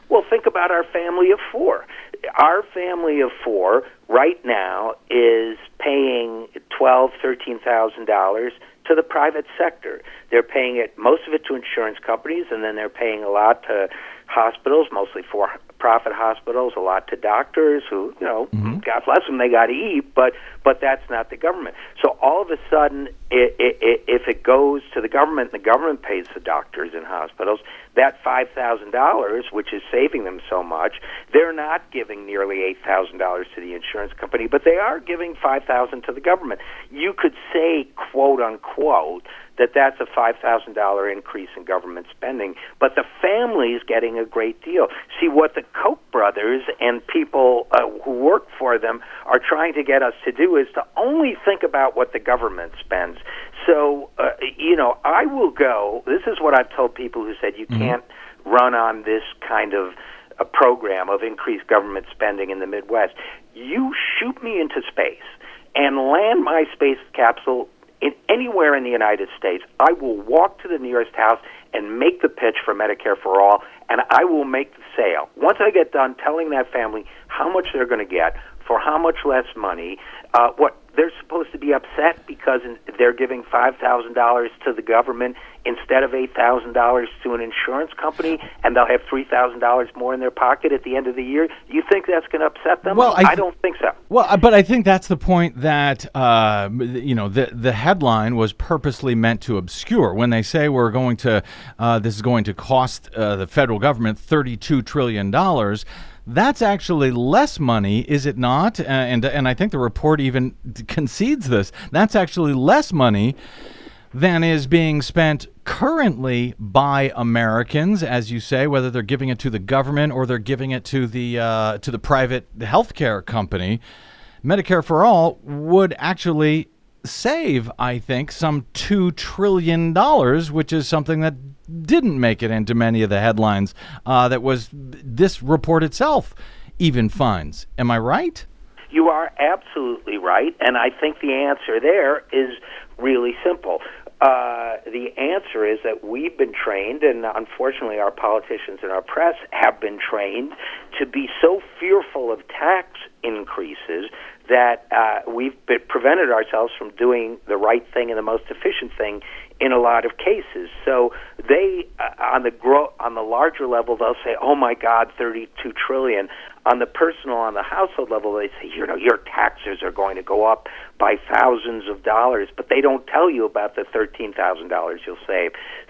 Well, think about our family of four. Our family of four right now is paying twelve, thirteen thousand dollars to the private sector. They're paying it, most of it to insurance companies, and then they're paying a lot to hospitals, mostly for-profit hospitals, a lot to doctors who, you know, mm-hmm. God bless them, they got to eat, but but that's not the government. So all of a sudden, it, it, if it goes to the government and the government pays the doctors and hospitals, that five thousand dollars, which is saving them so much, they're not giving nearly eight thousand dollars to the insurance company, but they are giving five thousand dollars to the government. You could say, quote unquote, that that's a five thousand dollars increase in government spending, but the family's getting a great deal. See, what the Koch brothers and people uh, who work for them are trying to get us to do is to only think about what the government spends. So, uh, you know, I will go, this is what I've told people who said you mm-hmm. can't run on this kind of a program of increased government spending in the Midwest. You shoot me into space and land my space capsule in anywhere in the United States, I will walk to the nearest house and make the pitch for Medicare for All, and I will make the sale. Once I get done telling that family how much they're going to get for how much less money, uh, what they're supposed to be upset because they're giving five thousand dollars to the government instead of eight thousand dollars to an insurance company, and they'll have three thousand dollars more in their pocket at the end of the year. You think that's going to upset them? Well, I, th- I don't think so. Well, but I think that's the point that, uh, you know, the the headline was purposely meant to obscure. When they say we're going to, uh, this is going to cost uh, the federal government thirty-two trillion dollars, that's actually less money, is it not? Uh, and and I think the report even concedes this. That's actually less money than is being spent currently by Americans, as you say, whether they're giving it to the government or they're giving it to the uh, to the private healthcare company. Medicare for All would actually save, I think, some two trillion dollars, which is something that didn't make it into many of the headlines uh, that was this report itself even finds. Am I right? You are absolutely right, and I think the answer there is really simple. Uh, the answer is that we've been trained, and unfortunately our politicians and our press have been trained to be so fearful of tax increases that uh, we've been prevented ourselves from doing the right thing and the most efficient thing in a lot of cases. So they, uh, on the gro- on the larger level, they'll say, "Oh my God, thirty-two trillion." On the personal, on the household level, they say, "You know, your taxes are going to go up by thousands of dollars," but they don't tell you about the thirteen thousand dollars you'll save.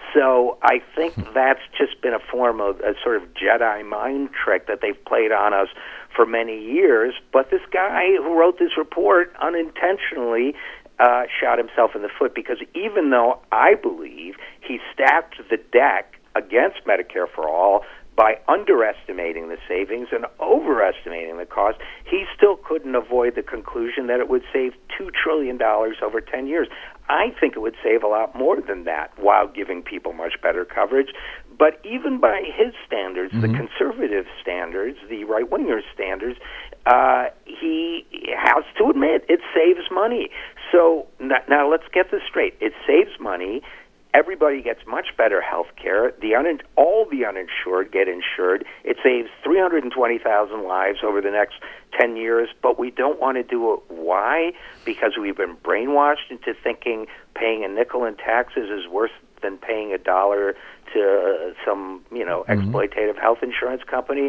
So I think that's just been a form of a sort of Jedi mind trick that they've played on us for many years. But this guy who wrote this report unintentionally uh, shot himself in the foot, because even though I believe he stacked the deck against Medicare for All by underestimating the savings and overestimating the cost, he still couldn't avoid the conclusion that it would save two trillion dollars over ten years. I think it would save a lot more than that while giving people much better coverage. But even by his standards, mm-hmm. the conservative standards, the right-winger standards, uh, he has to admit it saves money. So now, now let's get this straight. It saves money. Everybody gets much better health care. The un- all the uninsured get insured. It saves three hundred twenty thousand lives over the next ten years, but we don't want to do it. Why? Because we've been brainwashed into thinking paying a nickel in taxes is worse than paying a dollar to uh, some, you know, mm-hmm. exploitative health insurance company.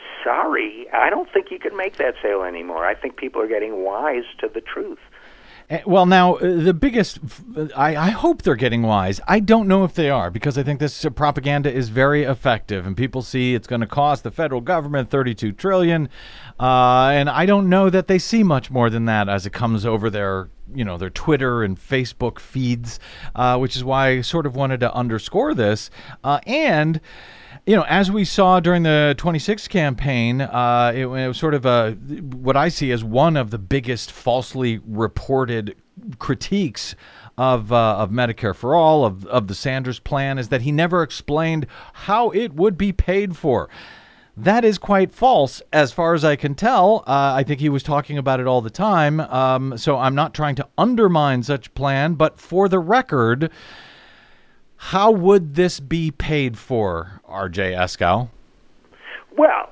Sorry, I don't think you can make that sale anymore. I think people are getting wise to the truth. Well, now, the biggest, I, I hope they're getting wise. I don't know if they are, because I think this propaganda is very effective, and people see it's going to cost the federal government thirty-two trillion dollars, uh, and I don't know that they see much more than that as it comes over their, you know, their Twitter and Facebook feeds, uh, which is why I sort of wanted to underscore this. Uh, and... You know, as we saw during the twenty-six campaign, uh, it, it was sort of a, what I see as one of the biggest falsely reported critiques of uh, of Medicare for All, of, of the Sanders plan, is that he never explained how it would be paid for. That is quite false, as far as I can tell. Uh, I think he was talking about it all the time, um, so I'm not trying to undermine such plan, but for the record, how would this be paid for, R J Eskow? Well,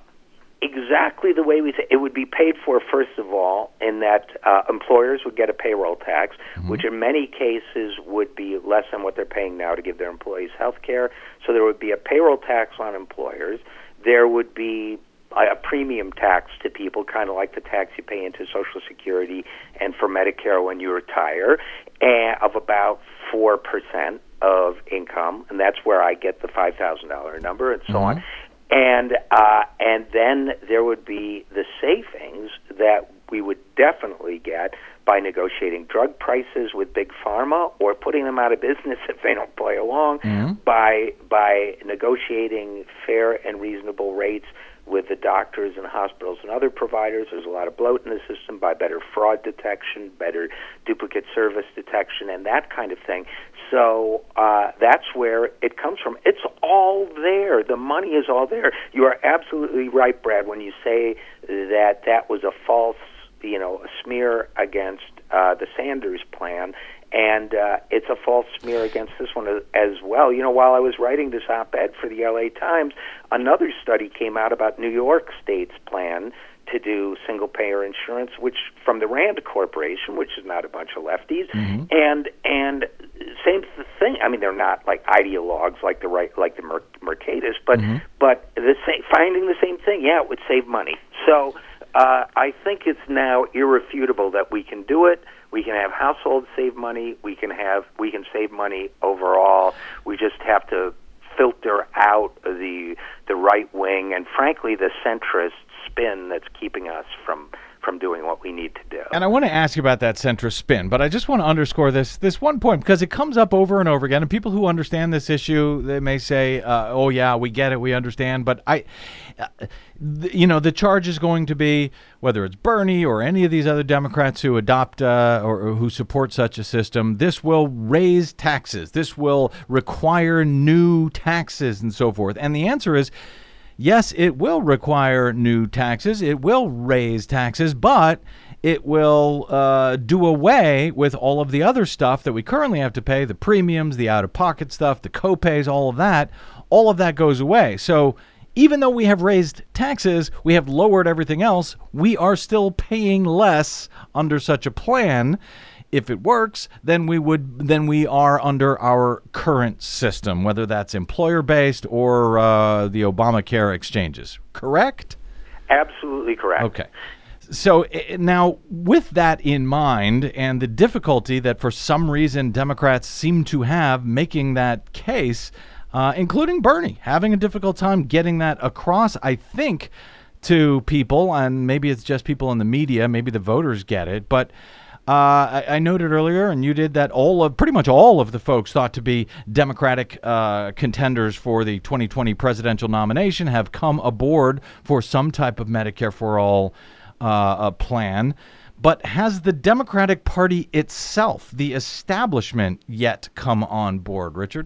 exactly the way we th- it would be paid for, first of all, in that uh, employers would get a payroll tax, mm-hmm. which in many cases would be less than what they're paying now to give their employees health care. So there would be a payroll tax on employers. There would be a premium tax to people, kind of like the tax you pay into Social Security and for Medicare when you retire, and of about four percent of income, and that's where I get the five thousand dollars number and so mm-hmm. on. And uh, and then there would be the savings that we would definitely get by negotiating drug prices with Big Pharma or putting them out of business if they don't play along, mm-hmm. by by negotiating fair and reasonable rates with the doctors and hospitals and other providers. There's a lot of bloat in the system, by better fraud detection, better duplicate service detection, and that kind of thing. So uh, that's where it comes from. It's all there. The money is all there. You are absolutely right, Brad, when you say that that was a false, you know, a smear against uh, the Sanders plan. And uh, it's a false smear against this one as well. You know, while I was writing this op-ed for the L A Times, another study came out about New York State's plan to do single-payer insurance, which from the Rand Corporation, which is not a bunch of lefties, mm-hmm. and and same thing. I mean, they're not like ideologues like the right, like the Mer- Mercatus, but mm-hmm. but the same, finding the same thing. Yeah, it would save money. So uh, I think it's now irrefutable that we can do it. We can have households save money. We can have we can save money overall. We just have to filter out the the right wing and, frankly, the centrist spin that's keeping us from from doing what we need to do. And I want to ask you about that centrist spin, but I just want to underscore this this one point, because it comes up over and over again, and people who understand this issue, they may say, uh, oh, yeah, we get it, we understand, but I, uh, th- you know, the charge is going to be, whether it's Bernie or any of these other Democrats who adopt uh, or, or who support such a system, this will raise taxes, this will require new taxes and so forth. And the answer is, yes, it will require new taxes. It will raise taxes, but it will uh, do away with all of the other stuff that we currently have to pay, the premiums, the out-of-pocket stuff, the co-pays, all of that. All of that goes away. So even though we have raised taxes, we have lowered everything else, we are still paying less under such a plan. If it works, then we would then we are under our current system, whether that's employer-based or uh, the Obamacare exchanges. Correct? Absolutely correct. Okay. So uh, now, with that in mind, and the difficulty that for some reason Democrats seem to have making that case, uh, including Bernie, having a difficult time getting that across, I think, to people, and maybe it's just people in the media, maybe the voters get it, but Uh, I, I noted earlier, and you did, that all of pretty much all of the folks thought to be Democratic uh, contenders for the twenty twenty presidential nomination have come aboard for some type of Medicare for All uh, plan. But has the Democratic Party itself, the establishment, yet come on board, Richard?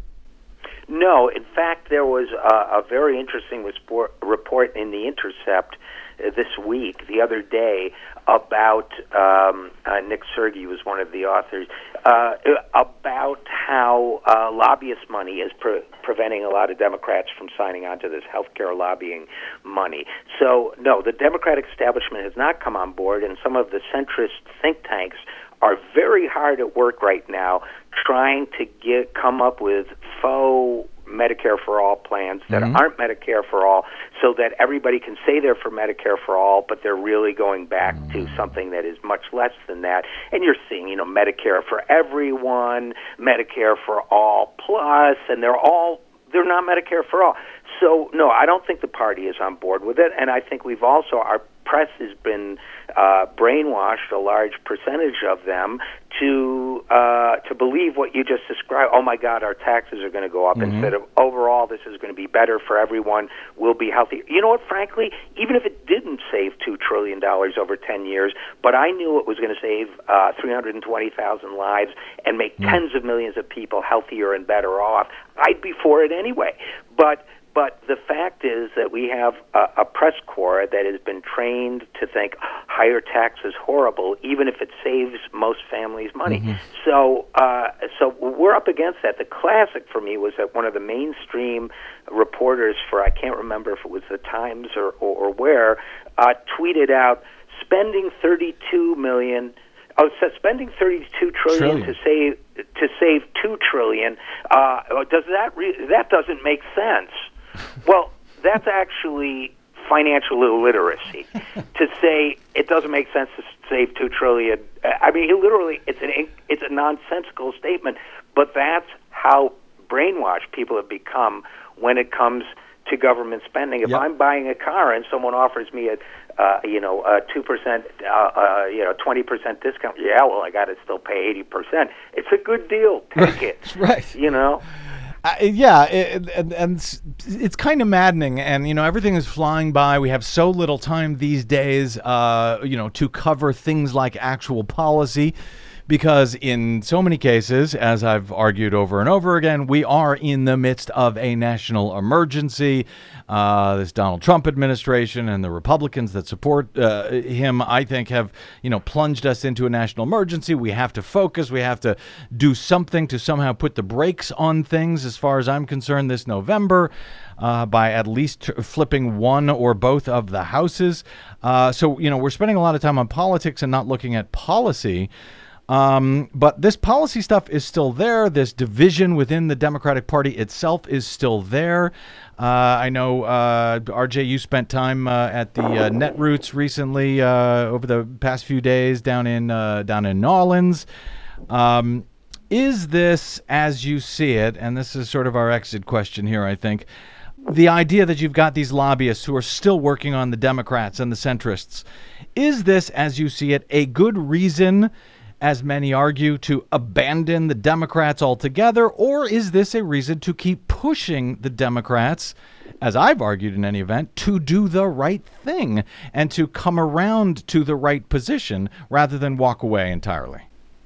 No. In fact, there was a, a very interesting report in The Intercept this week, the other day, about um, uh, Nick Sergey was one of the authors, uh, about how uh, lobbyist money is pre- preventing a lot of Democrats from signing on to this healthcare lobbying money. So, no, the Democratic establishment has not come on board, and some of the centrist think tanks are very hard at work right now trying to get come up with faux Medicare for All plans that mm-hmm. aren't Medicare for All, so that everybody can say they're for Medicare for All, but they're really going back mm-hmm. to something that is much less than that. And you're seeing, you know, Medicare for Everyone, Medicare for All Plus, and they're all, they're not Medicare for All. So, no, I don't think the party is on board with it, and I think we've also, our press has been uh, brainwashed, a large percentage of them, to uh, to believe what you just described. Oh, my God, our taxes are going to go up, mm-hmm. instead of overall this is going to be better for everyone, we'll be healthy. You know what, frankly, even if it didn't save two trillion dollars over ten years, but I knew it was going to save uh, three hundred twenty thousand lives and make mm-hmm. tens of millions of people healthier and better off, I'd be for it anyway. But But the fact is that we have a, a press corps that has been trained to think, higher tax is horrible, even if it saves most families money. Mm-hmm. So, uh, so we're up against that. The classic for me was that one of the mainstream reporters for, I can't remember if it was the Times or, or, or where, uh, tweeted out, spending thirty-two million dollars, oh, so spending thirty-two trillion dollars Trillion. to save to save two trillion dollars, uh, does that re- that doesn't make sense? Well, that's actually financial illiteracy to say it doesn't make sense to save two trillion dollars. I mean, literally, it's an it's a nonsensical statement, but that's how brainwashed people have become when it comes to government spending. If Yep. I'm buying a car and someone offers me a uh, you know a two percent uh, uh, you know twenty percent discount, yeah, well, I got to still pay eighty percent. It's a good deal. Take it. Right. You know. Uh, yeah, it, and, and it's, it's kind of maddening, and you know everything is flying by. We have so little time these days, uh, you know, to cover things like actual policy, because in so many cases, as I've argued over and over again, we are in the midst of a national emergency. Uh, this Donald Trump administration and the Republicans that support uh, him, I think, have you know plunged us into a national emergency. We have to focus. We have to do something to somehow put the brakes on things, as far as I'm concerned, this November, uh, by at least flipping one or both of the houses. Uh, so, you know, we're spending a lot of time on politics and not looking at policy. Um, but this policy stuff is still there. This division within the Democratic Party itself is still there. Uh, I know, uh, R J, you spent time uh, at the uh, Netroots recently uh, over the past few days down in uh, down in New Orleans. Um, is this, as you see it, and this is sort of our exit question here, I think, the idea that you've got these lobbyists who are still working on the Democrats and the centrists, is this, as you see it, a good reason, as many argue, to abandon the Democrats altogether, or is this a reason to keep pushing the Democrats, as I've argued in any event, to do the right thing and to come around to the right position rather than walk away entirely?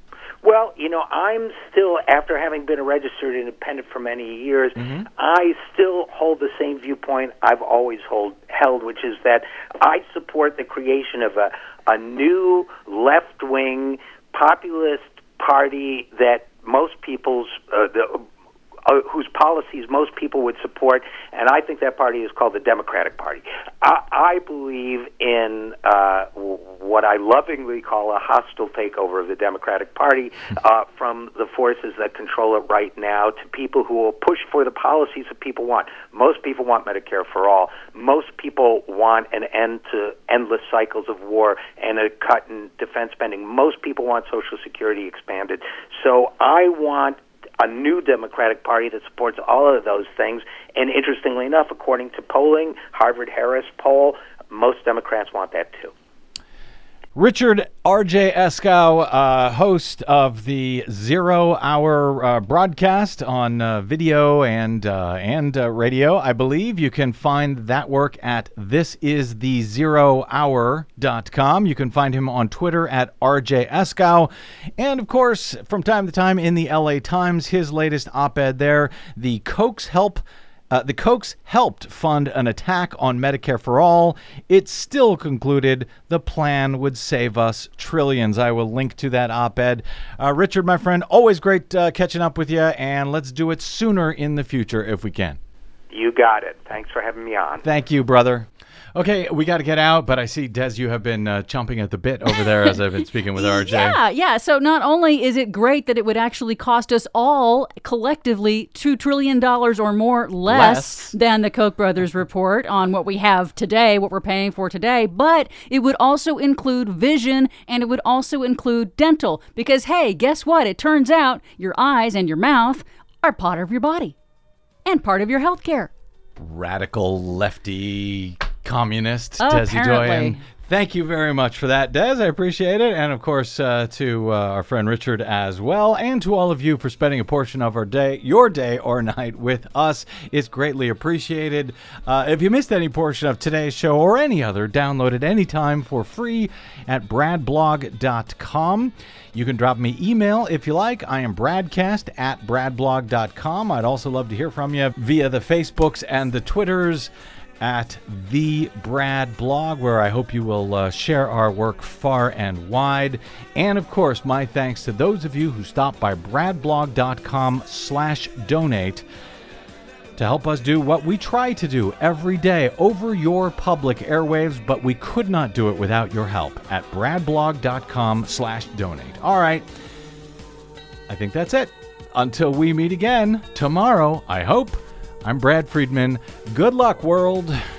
Well, you know, I'm still, after having been a registered independent for many years, mm-hmm. I still hold the same viewpoint I've always hold, held, which is that I support the creation of a, a new left-wing populist party that most people's uh, the, uh, whose policies most people would support, and I think that party is called the Democratic Party. I, I believe in uh, what I lovingly call a hostile takeover of the Democratic Party uh, from the forces that control it right now to people who will push for the policies that people want. Most people want Medicare for all. Most people want an end to endless cycles of war and a cut in defense spending. Most people want Social Security expanded. So I want a new Democratic Party that supports all of those things. And interestingly enough, according to polling, Harvard-Harris poll, most Democrats want that too. Richard R J Eskow, uh, host of the Zero Hour uh, broadcast on uh, video and uh, and uh, radio. I believe you can find that work at this is the zero hour dot com. You can find him on Twitter at R J Eskow. And, of course, from time to time in the L A Times, his latest op-ed there, the Kochs help Uh, the Kochs helped fund an attack on Medicare for All. It still concluded the plan would save us trillions. I will link to that op-ed. Uh, Richard, my friend, always great uh, catching up with you, and let's do it sooner in the future if we can. You got it. Thanks for having me on. Thank you, brother. Okay, we got to get out, but I see, Des, you have been uh, chomping at the bit over there as I've been speaking with R J. Yeah, yeah. So not only is it great that it would actually cost us all collectively two trillion dollars or more less, less than the Koch brothers report on what we have today, what we're paying for today, but it would also include vision and it would also include dental. Because, hey, guess what? It turns out your eyes and your mouth are part of your body and part of your health care. Radical lefty communist oh, Desi apparently. Doyen. Thank you very much for that, Des. I appreciate it. And, of course, uh, to uh, our friend Richard as well, and to all of you for spending a portion of our day, your day or night with us. It's greatly appreciated. Uh, if you missed any portion of today's show or any other, download it anytime for free at brad blog dot com. You can drop me email if you like. I am bradcast at brad blog dot com. I'd also love to hear from you via the Facebooks and the Twitters at The Brad Blog, where I hope you will uh, share our work far and wide. And, of course, my thanks to those of you who stopped by bradblog.com slash donate to help us do what we try to do every day over your public airwaves, but we could not do it without your help at bradblog.com slash donate. All right. I think that's it. Until we meet again tomorrow, I hope. I'm Brad Friedman. Good luck, world.